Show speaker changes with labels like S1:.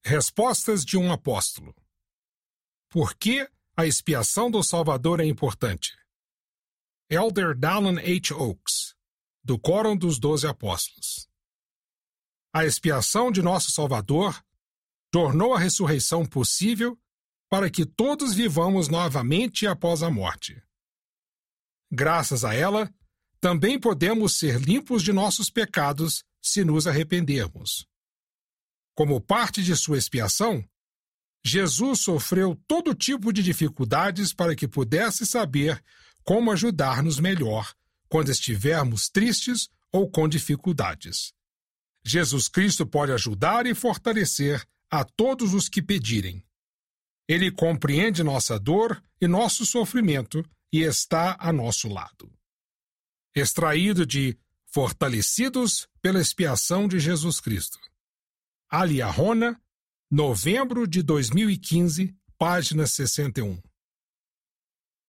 S1: Respostas de um apóstolo. Por que a expiação do Salvador é importante? Elder Dallin H. Oaks, do Quórum dos 12 Apóstolos. A expiação de nosso Salvador tornou a ressurreição possível para que todos vivamos novamente após a morte. Graças a ela, também podemos ser limpos de nossos pecados se nos arrependermos. Como parte de sua expiação, Jesus sofreu todo tipo de dificuldades para que pudesse saber como ajudar-nos melhor quando estivermos tristes ou com dificuldades. Jesus Cristo pode ajudar e fortalecer a todos os que pedirem. Ele compreende nossa dor e nosso sofrimento e está a nosso lado. Extraído de Fortalecidos pela expiação de Jesus Cristo. Ali Arrona, novembro de 2015, página 61.